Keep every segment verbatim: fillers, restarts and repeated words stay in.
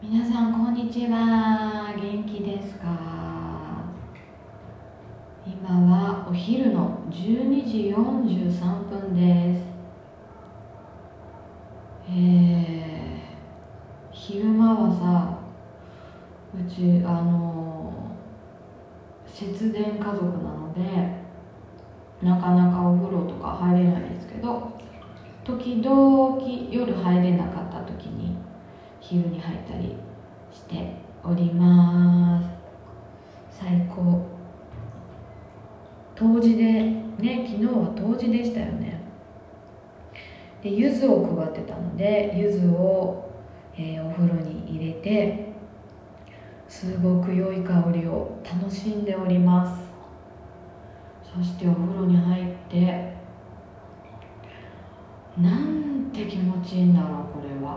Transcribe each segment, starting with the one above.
皆さんこんにちは。元気ですか？今はお昼のじゅうにじよんじゅうさんぷんです。えー、昼間はさ、うちあの節電家族なのでなかなかお風呂とか入れないんですけど、時々夜入れなかった時に昼に入ったりしております。最高。冬至でね、昨日は冬至でしたよね。で柚子を配ってたので柚子を、えーお風呂に入れてすごく良い香りを楽しんでおります。そしてお風呂に入ってなんて気持ちいいんだろう。これは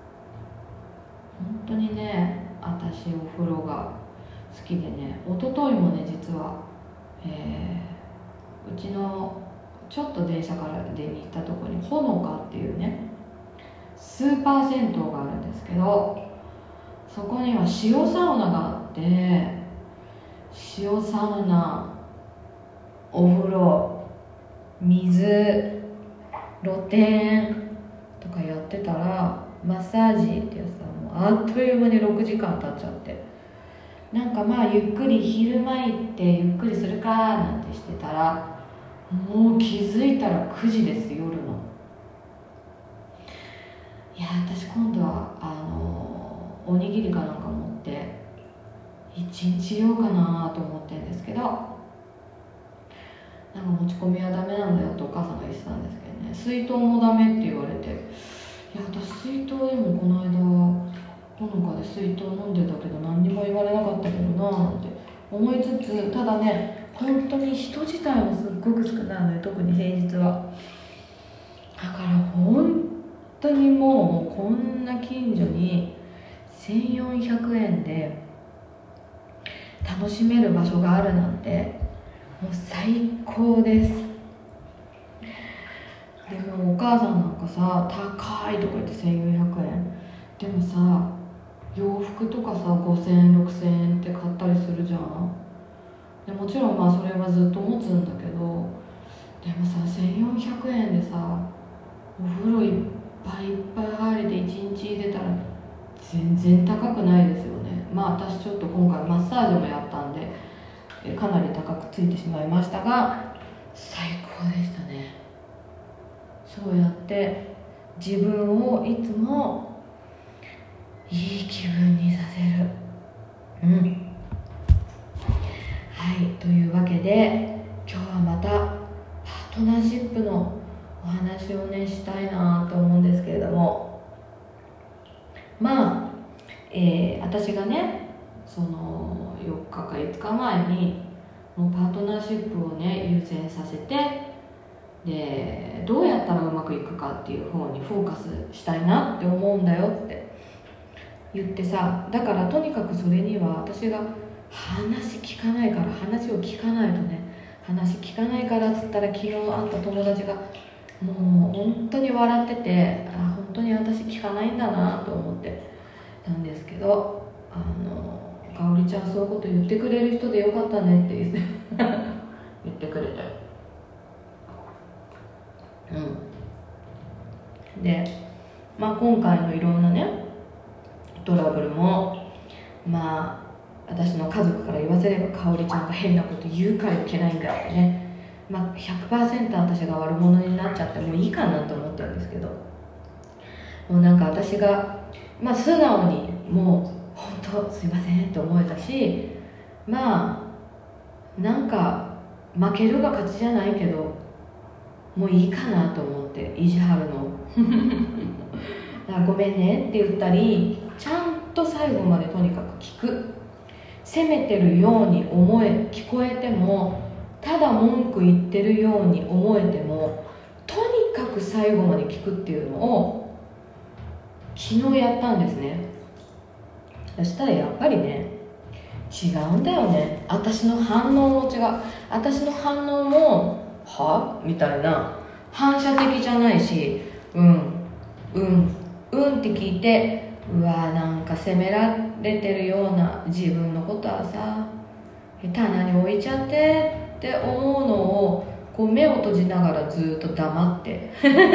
本当にね、私お風呂が好きでね、一昨日もね実は、えーうちのちょっと電車から出に行ったところにほのかっていうねスーパー銭湯があるんですけど、そこには塩サウナがあって、塩サウナ、お風呂、水、露天とかやってたら、マッサージってやつはもうあっという間にろくじかん経っちゃって、なんかまあゆっくり昼間行ってゆっくりするかなんてしてたら、もう気づいたらくじです。夜の。いや私今度はあのおにぎりかなんか持って一日いようかなと思ってるんですけど、なんか持ち込みはダメなんだよってお母さんが言ってたんですけどね、水筒もダメって言われて、いや私水筒でもこの間ほのかで水筒飲んでたけど何にも言われなかったけどななんて思いつつ、ただね本当に人自体もすっごく少ないので、特に平日は。だから本当にもうこんな近所にせんよんひゃくえんで楽しめる場所があるなんてもう最高です。でもお母さんなんかさ、高いとか言ってせんよんひゃくえんでもさ、洋服とかさごせんえんろくせんえんって買ったりするじゃん。でもちろんまあそれはずっと持つんだけど、でもさせんよんひゃくえんでさお風呂いっぱいいっぱい入れていちにち入れたら全然高くないですよね。まあ私ちょっと今回マッサージもやったんでえかなり高くついてしまいましたが、最高でしたね。そうやって自分をいつもいい気分にさせる。うんはい、というわけで今日はまたパートナーシップのお話をねしたいなと思うんですけれども、まあ、えー私がねそのよっかかいつかまえにもうパートナーシップをね優先させて、でどうやったらうまくいくかっていう方にフォーカスしたいなって思うんだよって言ってさ、だからとにかくそれには私が話聞かないから、話を聞かないとね、話聞かないからっつったら、昨日会った友達がもう本当に笑ってて、あ本当に私聞かないんだなと思ってたんですけど、あのかおりちゃんそういうこと言ってくれる人でよかったねって言って言ってくれて、うんで、まあ今回のいろんなねトラブルも、まあ私の家族から言わせればかおりちゃんが変なこと言うからいけないんだってね、まあ、ひゃくパーセント 私が悪者になっちゃってもいいかなと思ってるんですけど、もうなんか私が、まあ、素直にもう本当すいませんって思えたし、まあなんか負けるが勝ちじゃないけどもういいかなと思って意地張るのだからごめんねって言ったり、ちゃんと最後までとにかく聞く。責めてるように思え聞こえても、ただ文句言ってるように思えても、とにかく最後まで聞くっていうのを昨日やったんですね。そしたらやっぱりね違うんだよね。私の反応も違う。私の反応もはみたいな反射的じゃないし、うんうんうんって聞いてうわーなんか責められてるような自分のことはさ棚に置いちゃってって思うのをこう目を閉じながらずっと黙って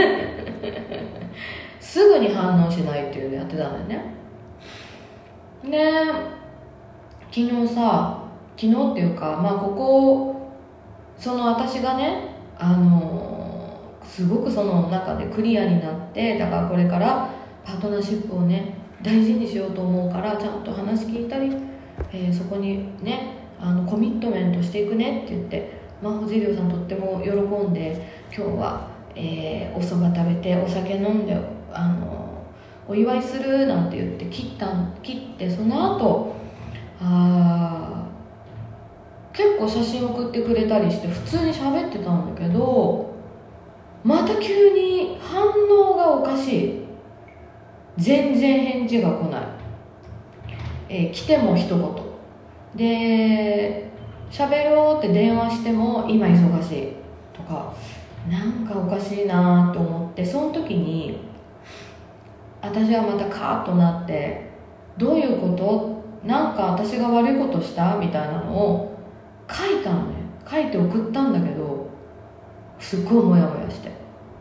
すぐに反応しないっていうのやってたんだよね。で昨日さ昨日っていうかまあここその私がねあのすごくその中でクリアになってだからこれからパートナーシップをね大事にしようと思うからちゃんと話聞いたり、えー、そこにねあのコミットメントしていくねって言ってまあ保持料さんとっても喜んで今日は、えー、お蕎麦食べてお酒飲んであのお祝いするなんて言って切った切ってその後あ結構写真送ってくれたりして普通に喋ってたんだけどまた急に反応がおかしい。全然返事が来ない、えー、来ても一言で喋ろうって電話しても今忙しいとかなんかおかしいなと思ってその時に私はまたカーッとなってどういうことなんか私が悪いことしたみたいなのを書いたのね書いて送ったんだけどすっごいモヤモヤして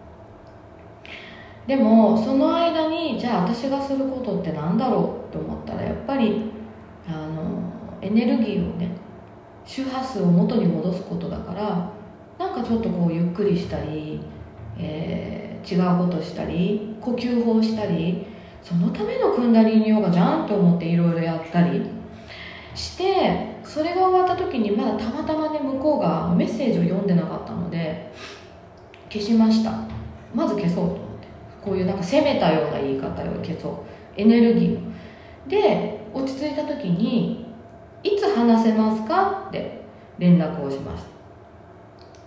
でもその間にじゃあ私がすることってなんだろうって思ったらやっぱりあのエネルギーをね周波数を元に戻すことだからなんかちょっとこうゆっくりしたり、えー、違うことしたり呼吸法したりそのためのクンダリーニヨガじゃんと思っていろいろやったりしてそれが終わった時にまだたまたまね向こうがメッセージを読んでなかったので消しました。まず消そうと思ってこういうなんか責めたような言い方を消そうエネルギーで落ち着いた時にいつ話せますかって連絡をしました。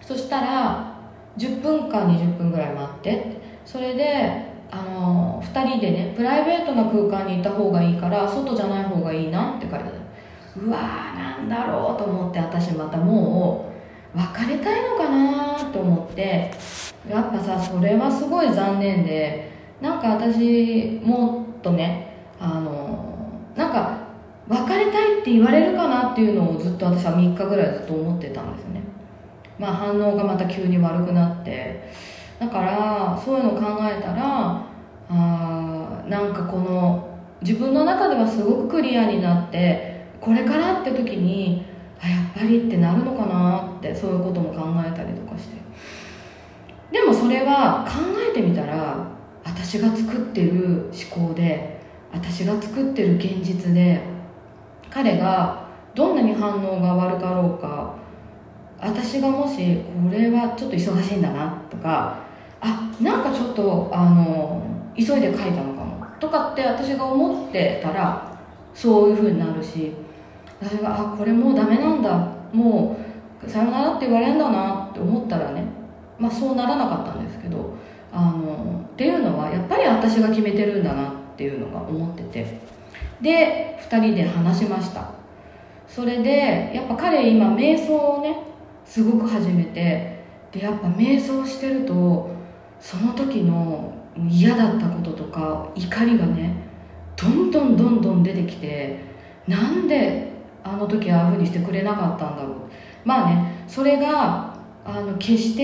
そしたらじゅっぷんかんにじゅっぷんぐらい待ってってそれであのふたりでねプライベートな空間にいた方がいいから外じゃない方がいいなって書いてある。うわーなんだろうと思って私またもう別れたいのかなと思ってやっぱさそれはすごい残念でなんか私もっとねあのなんか別れたいって言われるかなっていうのをずっと私はみっかぐらいずっと思ってたんですね。まあ反応がまた急に悪くなってだからそういうのを考えたらあなんかこの自分の中ではすごくクリアになってこれからって時にあやっぱりってなるのかなってそういうことも考えたりとかしてでもそれは考えてみたら私が作ってる思考で私が作ってる現実で彼がどんなに反応が悪かろうか私がもしこれはちょっと忙しいんだなとかあなんかちょっとあの急いで書いたのかもとかって私が思ってたらそういう風になるし私があこれもうダメなんだもうさよならって言われるんだなって思ったらねまあそうならなかったんですけどあのっていうのはやっぱり私が決めてるんだなっていうのが思っててでふたりで話しました。それでやっぱ彼今瞑想をねすごく始めてでやっぱ瞑想してるとその時の嫌だったこととか怒りがねどんどんどんどん出てきてなんであの時ああいうふうにしてくれなかったんだろうまあねそれがあの決して、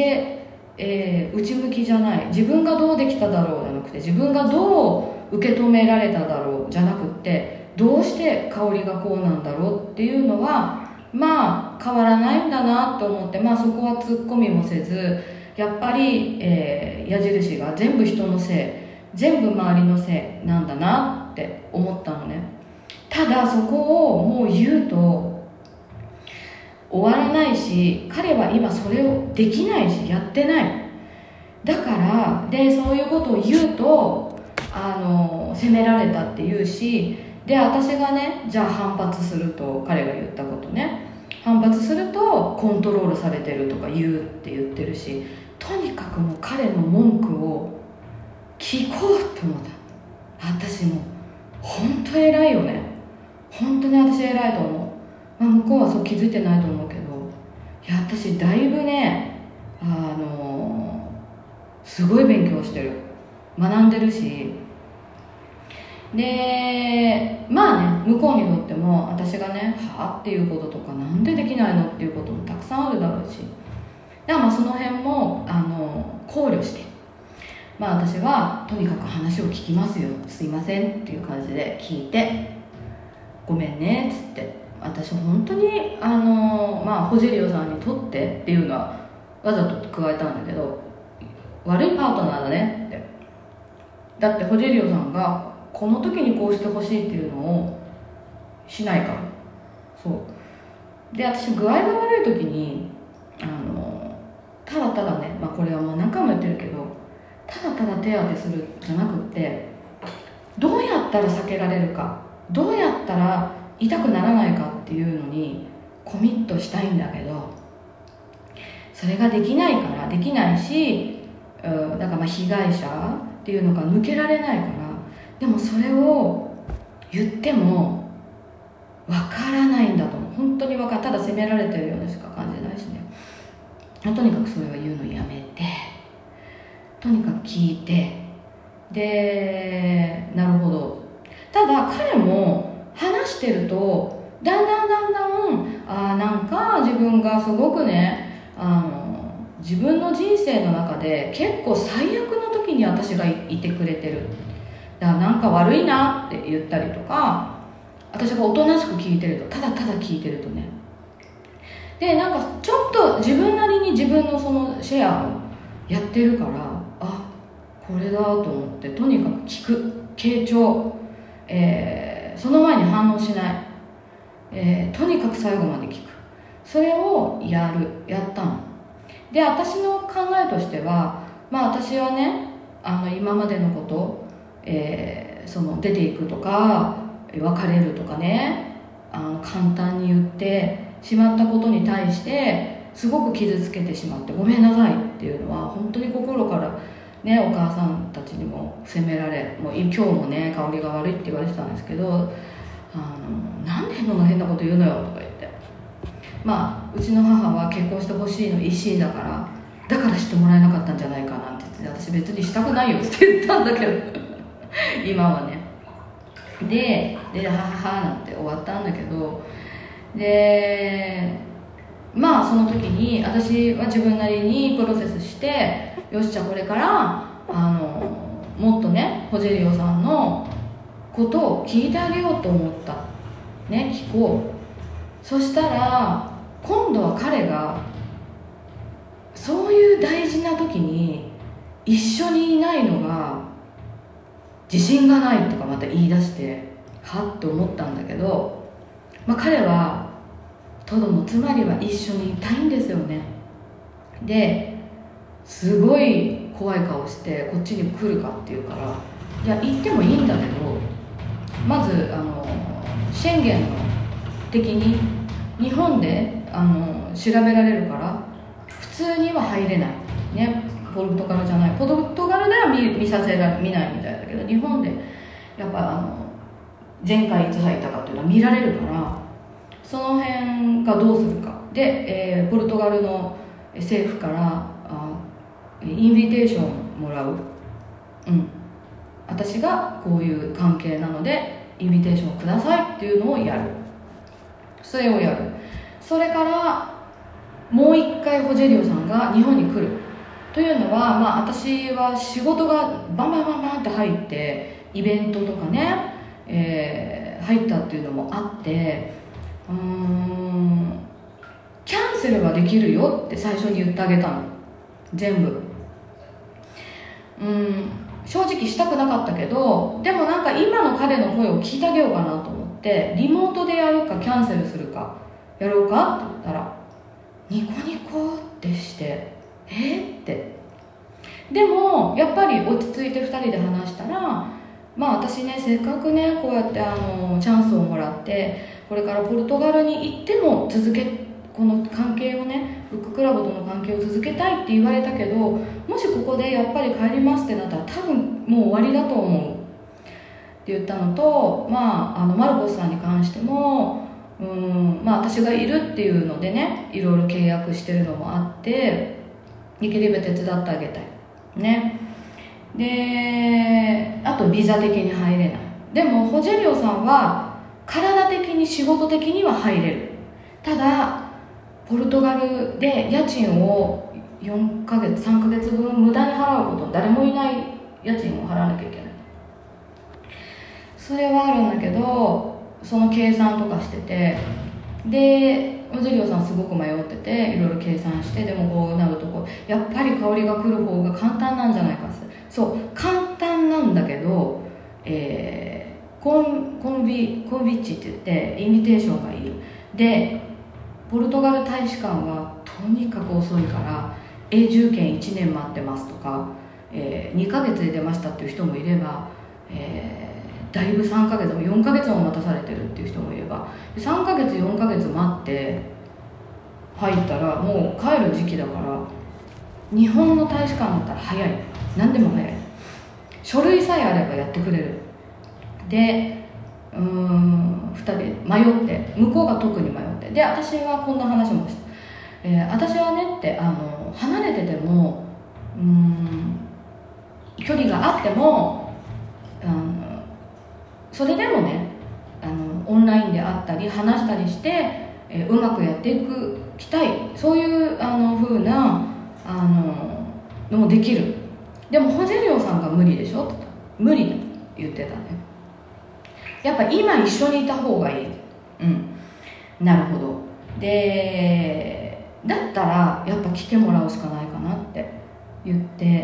えー、内向きじゃない自分がどうできただろうじゃなくて自分がどう受け止められただろうじゃなくってどうして香りがこうなんだろうっていうのはまあ変わらないんだなと思ってまあそこはツッコミもせずやっぱり、えー、矢印が全部人のせい全部周りのせいなんだなって思ったのね。ただそこをもう言うと終わらないし彼は今それをできないしやってないだからでそういうことを言うとあの責められたって言うしで私がねじゃあ反発すると彼が言ったことね反発するとコントロールされてるとか言うって言ってるしとにかくもう彼の文句を聞こうって思った私も本当偉いよね本当に私偉いと思う、まあ、向こうはそう気づいてないと思うけどいや私だいぶねあのすごい勉強してる学んでるしでまあね、向こうにとっても私がねはあっていうこととか、なんでできないのっていうこともたくさんあるだろうし、だからまあその辺もあの考慮して、まあ私はとにかく話を聞きますよ、すいませんっていう感じで聞いて、ごめんねっつって、私本当にあのまあホジェリオさんにとってっていうのはわざと加えたんだけど、悪いパートナーだねって。だってホジェリオさんがこの時にこうしてほしいっていうのをしないから。そうで、私具合が悪い時にあのただただね、まあこれはもう何回も言ってるけど、ただただ手当てするじゃなくって、どうやったら避けられるか、どうやったら痛くならないかっていうのにコミットしたいんだけど、それができないからできないし、だからまあ被害者っていうのが抜けられないから、でもそれを言ってもわからないんだと思う。本当にわかる。ただ責められてるようにしか感じないしね。とにかくそれは言うのやめて、とにかく聞いて、でなるほど。ただ彼も話してるとだんだんだんだんあなんか自分がすごくね、あの自分の人生の中で結構最悪の時に私が い, いてくれてる、だからなんか悪いなって言ったりとか、私がおとなしく聞いてると、ただただ聞いてるとね、でなんかちょっと自分なりに自分のそのシェアをやってるから、あこれだと思って、とにかく聞く、傾聴、えー、その前に反応しない、えー、とにかく最後まで聞く、それをやるやったので、私の考えとしては、まあ私はね、あの今までのこと、えー、その出ていくとか別れるとかね、あの簡単に言ってしまったことに対してすごく傷つけてしまってごめんなさいっていうのは本当に心からね、お母さんたちにも責められ、もう今日もね香りが悪いって言われてたんですけど、あのなんでそんな変なこと言うのよとか言って、まあうちの母は結婚してほしいの一心だからだから知ってもらえなかったんじゃないかなんて言って、私別にしたくないよって言ったんだけど今はね、でではははなんて終わったんだけど、でまあその時に私は自分なりにプロセスして、よしじゃあこれからあのもっとねホジェリオさんのことを聞いてあげようと思ったね、聞こう。そしたら今度は彼がそういう大事な時に一緒にいないのが自信がないとかまた言い出して、はっと思ったんだけど、まあ、彼はトドもつまりは一緒にいたいんですよね。ですごい怖い顔してこっちに来るかっていうから、いや行ってもいいんだけど、まずあのシェンゲンの的に日本であの調べられるから普通には入れないね、ポルトガルじゃない、ポルトガルでは 見, 見させら見ないみたいだけど、日本でやっぱあの前回いつ入ったかっていうのは見られるから、その辺がどうするかで、えー、ポルトガルの政府からあインビテーションもらう、うん、私がこういう関係なのでインビテーションをくださいっていうのをやる、それをやる。それからもう一回ホジェリオさんが日本に来るというのは、まあ、私は仕事がバンバンバンバンって入ってイベントとかね、えー、入ったっていうのもあって、うーんキャンセルはできるよって最初に言ってあげたの、全部。うん正直したくなかったけど、でもなんか今の彼の声を聞いてあげようかなと思って、リモートでやるかキャンセルするかやろうかって言ったらニコニコってして、えー、ってでもやっぱり落ち着いてふたりで話したら、まあ私ねせっかくねこうやってあのチャンスをもらってこれからポルトガルに行っても続けこの関係をねブッククラブとの関係を続けたいって言われたけど、もしここでやっぱり帰りますってなったら多分もう終わりだと思うって言ったのと、まああのマルコスさんに関してもうんまあ私がいるっていうのでねいろいろ契約してるのもあってできれば手伝ってあげたいね。であとビザ的に入れないでもホジェリオさんは体的に仕事的には入れる。ただポルトガルで家賃をよんかげつさんかげつぶん無駄に払うこと、誰もいない家賃を払わなきゃいけない。それはあるんだけど、その計算とかしてて、でホジェリオさんすごく迷ってていろいろ計算して、でもこうなるとこうやっぱり香りが来る方が簡単なんじゃないかって。そう簡単なんだけど、えー、コンコンビコンビッチって言ってインビテーションがいる。でポルトガル大使館はとにかく遅いから永住権いちねん待ってますとか、えー、にかげつで出ましたっていう人もいれば、えー、だいぶさんかげつもよんかげつも待たされてるっていう人もいれば、さんかげつよんかげつ待って入ったらもう帰る時期だから、日本の大使館だったら早い、何でも早い、書類さえあればやってくれる。でうーんふたり迷って、向こうが特に迷って、で私はこんな話もした、えー、私はねってあの離れててもうーん距離があってもあのそれでもねあのオンラインであったり話したりして、えー、うまくやっていくきたい、そういうあの風なあののもできる。でもホジェリオさんが無理でしょって無理だって言ってたね。やっぱ今一緒にいた方がいい。うんなるほど。でだったらやっぱ来てもらうしかないかなって言って、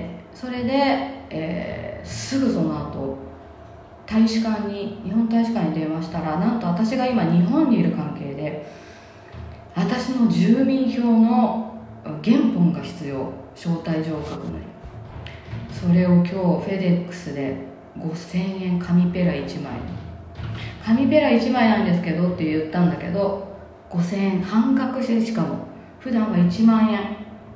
それで、えー、すぐその後大使館に日本大使館に電話したら、なんと私が今日本にいる関係で私の住民票の原本が必要、招待状を書くのに。それを今日フェデックスでごせんえん、紙ペラいちまい、紙ペラいちまいなんですけどって言ったんだけど、ごせんえん半額して、しかも普段はいちまんえん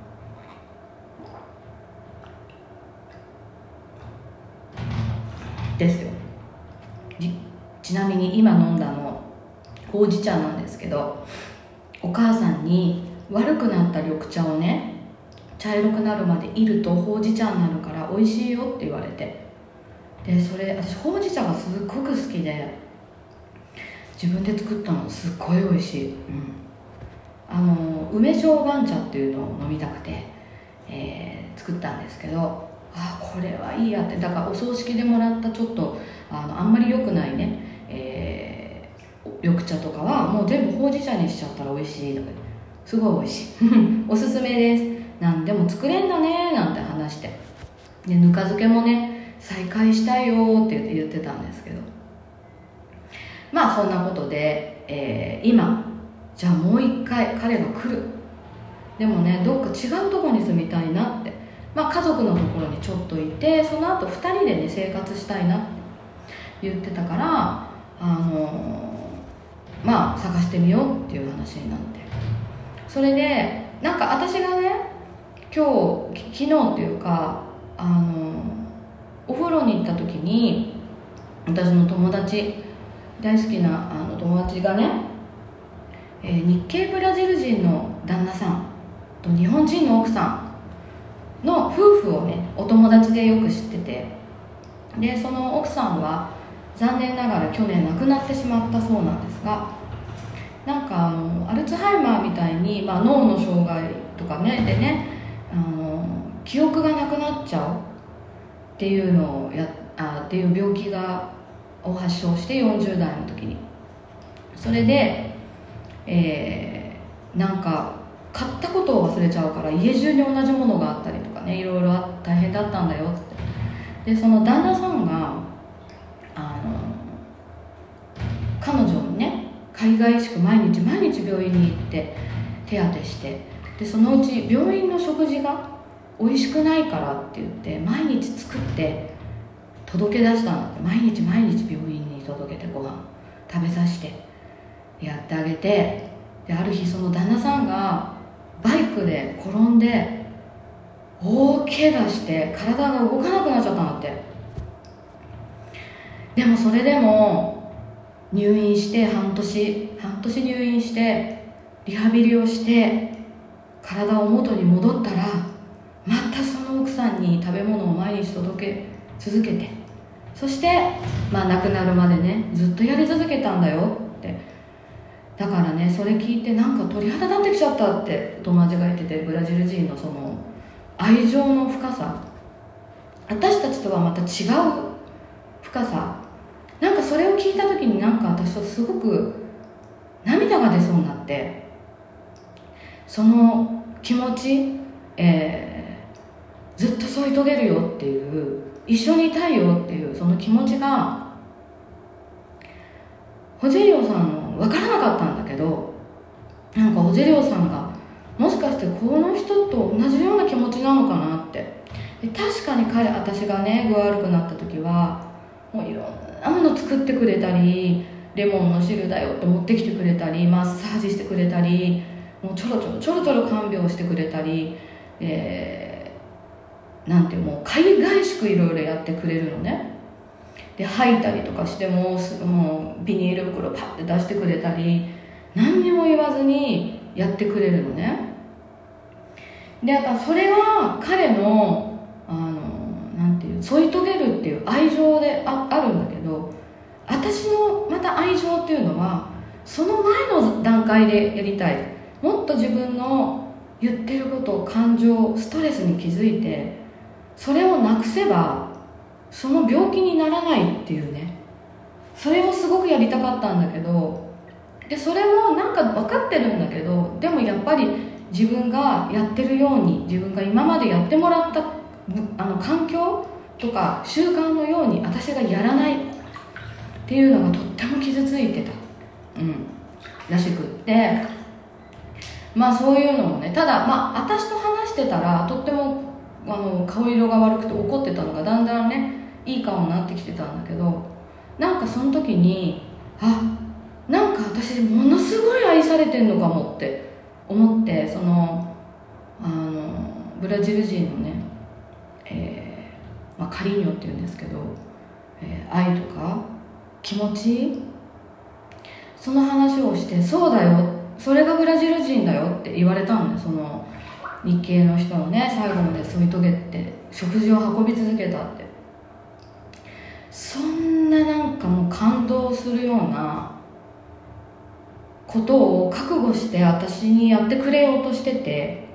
ですよ。 ち, ちなみに今飲んだのほうじ茶なんですけど、お母さんに悪くなった緑茶をね茶色くなるまでいるとほうじ茶になるから美味しいよって言われて、でそれ私ほうじ茶がすっごく好きで自分で作ったのすっごい美味しい、うん、あの梅小番茶っていうのを飲みたくて、えー、作ったんですけど、あこれはいいやって。だからお葬式でもらったちょっとあのあんまり良くないね、えー、緑茶とかはもう全部ほうじ茶にしちゃったら美味しい。すごい美味しいおすすめです。なんでも作れんだねなんて話して、でぬか漬けもね再開したいよって言ってたんですけど、まあそんなことで、えー、今じゃあもう一回彼が来る、でもねどっか違うところに住みたいなって、まあ家族のところにちょっといて、その後ふたりでね生活したいなって言ってたから、あのー、まあ探してみようっていう話になって、それでなんか私がね今日昨日っていうかあのお風呂に行った時に、私の友達大好きなあの友達がね、えー、日系ブラジル人の旦那さんと日本人の奥さんの夫婦をねお友達でよく知ってて、でその奥さんは残念ながら去年亡くなってしまったそうなんですが、なんかあのアルツハイマーみたいに、まあ、脳の障害とかねでねあの記憶がなくなっちゃうっていうのをやあっていう病気がを発症してよんじゅうだいの時に、それで、えー、なんか買ったことを忘れちゃうから家中に同じものがあったりとかね、いろいろ大変だったんだよって。でその旦那さんがあの彼女にね海外しく毎日毎日病院に行って手当てして、でそのうち病院の食事が美味しくないからって言って毎日作って届け出したんだって。毎日毎日病院に届けてご飯食べさせてやってあげて、である日その旦那さんがバイクで転んで大怪我して体が動かなくなっちゃったんだって。でもそれでも入院して半年半年入院してリハビリをして体を元に戻ったら、またその奥さんに食べ物を毎日届け続けて、 そして、まあ、亡くなるまでねずっとやり続けたんだよって。だからねそれ聞いてなんか鳥肌立ってきちゃったって友達が言ってて、ブラジル人のその愛情の深さ、私たちとはまた違う深さ、なんかそれを聞いた時になんか私はすごく涙が出そうになって、その気持ち、えー、ずっと添い遂げるよっていう、一緒にいたいよっていうその気持ちがホジェリオさんの分からなかったんだけど、なんかホジェリオさんがもしかしてこの人と同じような気持ちなのかなって。で確かに彼、私がね具合悪くなった時はもういろんなもの作ってくれたり、レモンの汁だよって持ってきてくれたり、マッサージしてくれたり、もうちょろちょろちょろちょろ看病してくれたり、えー、なんてもう海外しくいろいろやってくれるのね。で吐いたりとかしてももうビニール袋パッて出してくれたり、何にも言わずにやってくれるのね。でやっぱそれは彼のあのなんていう添い遂げるっていう愛情で あ, あるんだけど、私のまた愛情っていうのはその前の段階でやりたい。もっと自分の言ってること、感情、ストレスに気づいてそれをなくせばその病気にならないっていうね、それをすごくやりたかったんだけど、でそれもなんか分かってるんだけど、でもやっぱり自分がやってるように、自分が今までやってもらったあの環境とか習慣のように私がやらないっていうのがとっても傷ついてた、うん、らしくって、まあそういうのもね、ただまあ私と話してたらとってもあの顔色が悪くて怒ってたのがだんだんねいい顔になってきてたんだけど、なんかその時にあなんか私ものすごい愛されてんのかもって思って、そのあのブラジル人のね、えーまあ、カリーニョっていうんですけど、えー、愛とか気持ち、その話をして、そうだよ、それがブラジル人だよって言われたんで、その日系の人のね最後まで添い遂げて食事を運び続けたって。そんななんかもう感動するようなことを覚悟して私にやってくれようとしてて、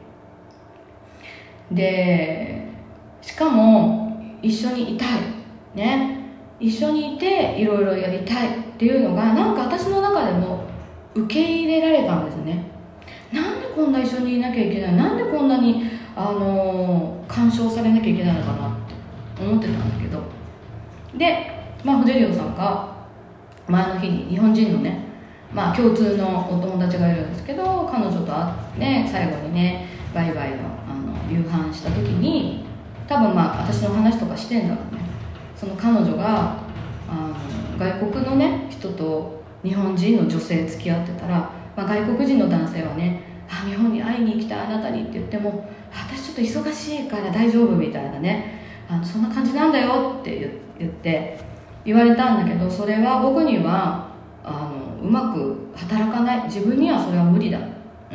でしかも一緒にいたいね、一緒にいていろいろやりたいっていうのがなんか私の中でも受け入れられたんですね。なんでこんな一緒にいなきゃいけない、なんでこんなにあの干渉されなきゃいけないのかなって思ってたんだけど、で、まあ、ホジェリオさんが前の日に日本人のね、まあ、共通のお友達がいるんですけど、彼女と会ってね最後にねバイバイの、あの夕飯した時に、多分まあ私の話とかしてんだろうね。その彼女があの外国のね人と日本人の女性付き合ってたら、まあ、外国人の男性はねあ日本に会いに来たあなたにって言っても、私ちょっと忙しいから大丈夫みたいなね、あのそんな感じなんだよって言って言われたんだけど、それは僕にはあのうまく働かない、自分にはそれは無理だ、うん、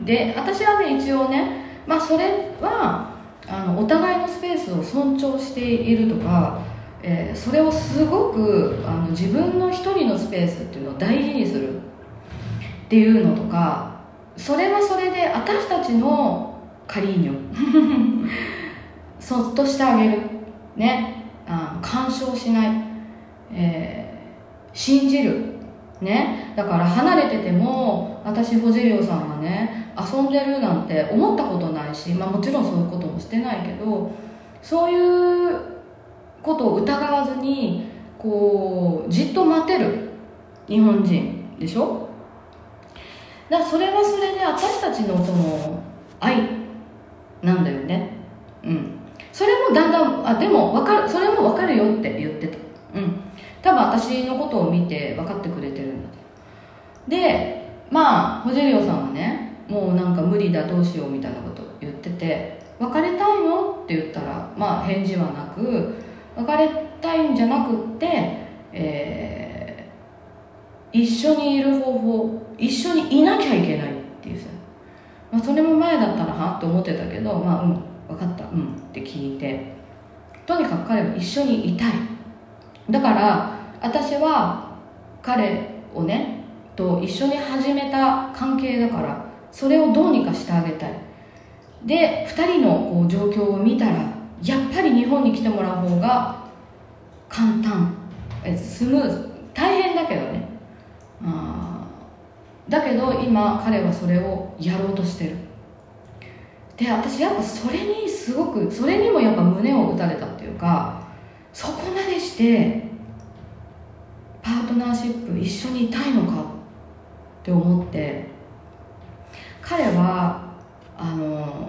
で私はね一応ね、まあ、それはあのお互いのスペースを尊重しているとか、えー、それをすごくあの自分の一人のスペースっていうのを大事にするっていうのとか、それはそれで私たちのカリーニョそっとしてあげるね、あ干渉しない、えー、信じるね、だから離れてても私ホジェリオさんがね遊んでるなんて思ったことないし、まあ、もちろんそういうこともしてないけど、そういうことを疑わずにこうじっと待てる日本人でしょ。だからそれはそれで私たちのその愛なんだよね。うん、それもだんだんあでも分かる、それも分かるよって言ってた。うん多分私のことを見て分かってくれてるんだと。でまあホジェリオさんはねもうなんか無理だどうしようみたいなこと言ってて、別れたいのって言ったらまあ返事はなく、別れたいんじゃなくって、えー、一緒にいる方法、一緒にいなきゃいけないっていうさ、まあ、それも前だったらはって思ってたけど、まあうん分かったうんって聞いて、とにかく彼は一緒にいたい、 だから私は彼をねと一緒に始めた関係だから、それをどうにかしてあげたい。でふたりのこう状況を見たら、やっぱり日本に来てもらう方が簡単、スムーズ、大変だけどね、あだけど今彼はそれをやろうとしてる。で私やっぱそれにすごく、それにもやっぱ胸を打たれたっていうか、そこまでしてパートナーシップ一緒にいたいのかって思って、彼はあの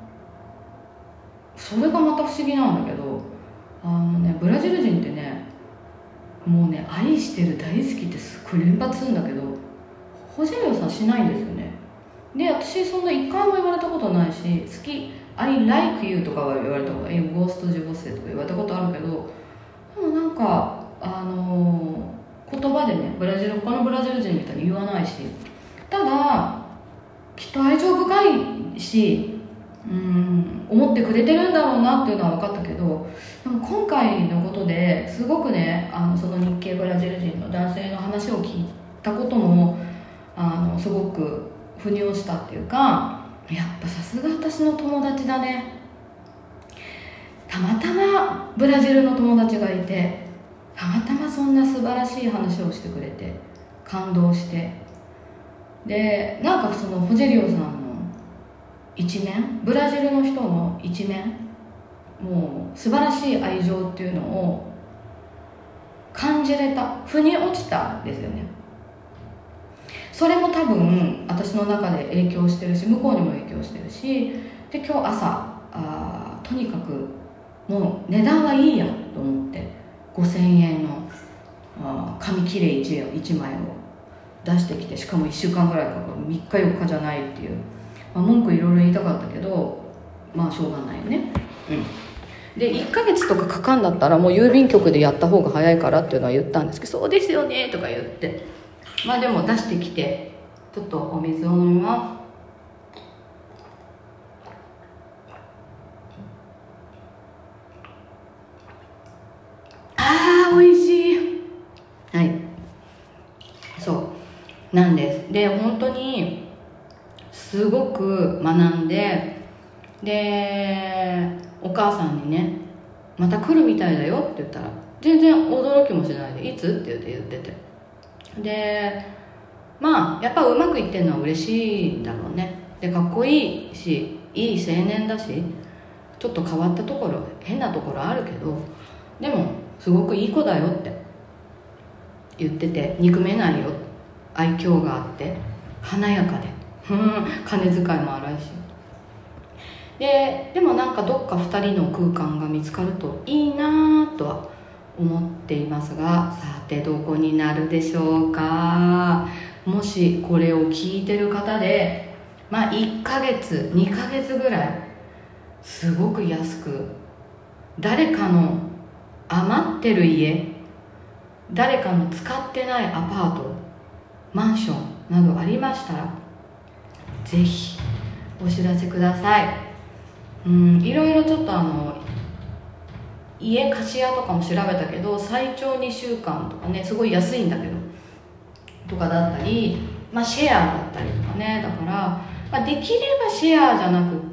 それがまた不思議なんだけど、あのねブラジル人ってね、もうね愛してる大好きってすっごい連発するんだけど、ホジェリオさんしないんですよね。で私そんな一回も言われたことないし、好き I like you とかは言われたこと、ゴーストジボスとか言われたことあるけど、でもなんかあの言葉でねブラジル他のブラジル人みたいに言わないし、ただきっと愛情深いし、うーん思ってくれてるんだろうなっていうのは分かったけど、でも今回のことですごくね、あのその日系ブラジル人の男性の話を聞いたこともあのすごく腑に落ちたっていうか、やっぱさすが私の友達だね。たまたまブラジルの友達がいて、たまたまそんな素晴らしい話をしてくれて感動して、でなんかそのホジェリオさんの一面、ブラジルの人の一面、もう素晴らしい愛情っていうのを感じれた、腑に落ちたんですよね。それも多分私の中で影響してるし、向こうにも影響してるし、で今日朝あとにかくもう値段はいいやと思ってごせんえんのあ紙切れ 1, いちまいを出してきて、しかもいっしゅうかんぐらいかかる、みっかよっかじゃないっていう、まあ、文句いろいろ言いたかったけど、まあしょうがないよね。うんでいっかげつとかかかんだったらもう郵便局でやった方が早いからっていうのは言ったんですけど、そうですよねとか言って、まあでも出してきて、ちょっとお水を飲みます。あー美味しい。はい、そうなんです。で本当にすごく学んで、でお母さんにねまた来るみたいだよって言ったら、全然驚きもしないで、いつって言って言ってて、でまあやっぱうまくいってるのは嬉しいんだろうね。でかっこいいし、いい青年だし、ちょっと変わったところ、変なところあるけど、でもすごくいい子だよって言ってて、憎めないよ、愛嬌があって華やかで金遣いも荒いし、ででもなんかどっかふたりの空間が見つかるといいなとは思っていますが、さてどこになるでしょうか。もしこれを聞いてる方で、まあいっかげつにかげつぐらいすごく安く、誰かの余ってる家、誰かの使ってないアパート、マンションなどありましたら、ぜひお知らせください。うんいろいろちょっとあの家貸し屋とかも調べたけど、最長にしゅうかんとかね、すごい安いんだけどとかだったり、まあ、シェアだったりとかね、だから、まあ、できればシェアじゃなくって、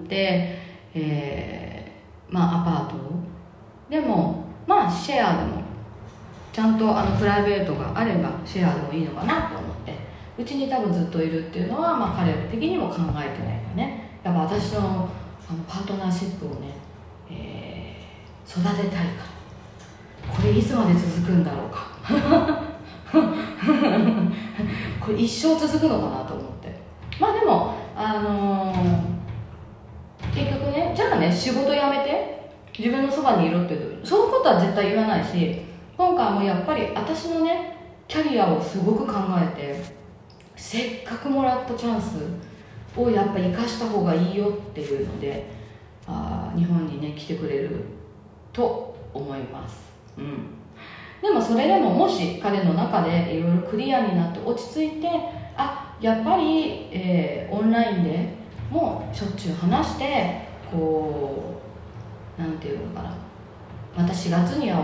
えー、まあアパートでも、まあシェアでもちゃんとあのプライベートがあればシェアでもいいのかなと思って、うちに多分ずっといるっていうのは、まあ彼的にも考えてないからね、やっぱ私の、あのパートナーシップをね、えー、育てたいから、これいつまで続くんだろうかこれ一生続くのかなと思って、まあでもあのー、結局ね、じゃあね仕事辞めて自分のそばにいろっていう、そういうことは絶対言わないし、今回もやっぱり私のねキャリアをすごく考えて、せっかくもらったチャンスをやっぱ生かした方がいいよっていうので、あ日本にね来てくれると思います。うんでもそれでももし彼の中でいろいろクリアになって落ち着いて、あやっぱり、えー、オンラインでもしょっちゅう話して、こうなんていうのかな、またしがつに会おう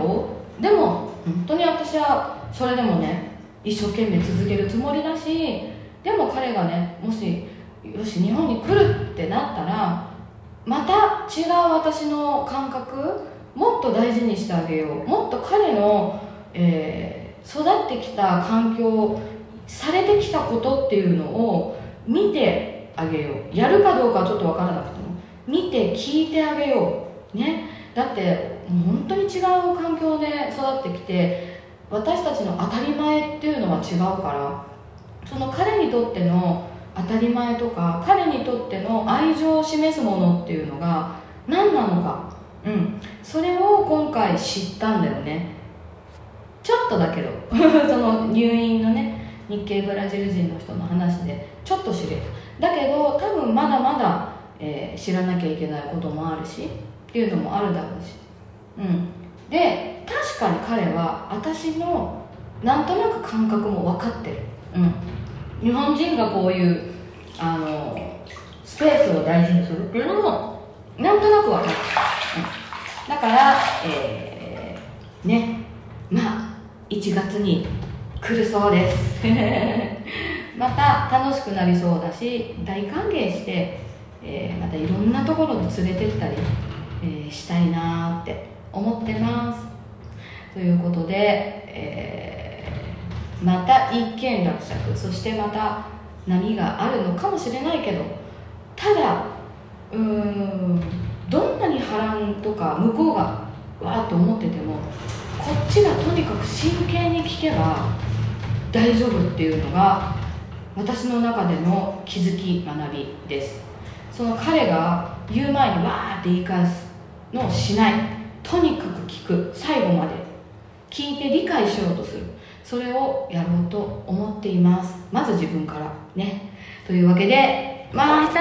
でも本当に私はそれでもね一生懸命続けるつもりだし、でも彼がねもしよし日本に来るってなったらまた違う私の感覚もっと大事にしてあげよう、もっと彼の、えー、育ってきた環境されてきたことっていうのを見てあげよう、やるかどうかはちょっと分からなくても見て聞いてあげようね。だってもう本当に違う環境で育ってきて私たちの当たり前っていうのは違うから、その彼にとっての当たり前とか彼にとっての愛情を示すものっていうのが何なのか、うん、それを今回知ったんだよね。ちょっとだけどその入院のね日系ブラジル人の人の話でちょっと知れた。だけど多分まだまだ、えー、知らなきゃいけないこともあるしっていうのもあるだろうし、うん、で確かに彼は私のなんとなく感覚も分かってる、うん、日本人がこういうあのスペースを大事にするっていうのもなんとなく分かってる、うん、だから、えー、ねまあいちがつに来るそうですまた楽しくなりそうだし大歓迎して、えー、またいろんなところに連れてったり、えー、したいなって思ってますということで、えー、また一件落着、そしてまた波があるのかもしれないけど、ただうーんどんなに波乱とか向こうがわーっと思っててもこっちがとにかく真剣に聞けば大丈夫っていうのが私の中での気づき学びです。その彼が言う前にわーって言い返すのをしない、とにかく聞く、最後まで聞いて理解しようとする、それをやろうと思っています。まず自分からね。というわけでまた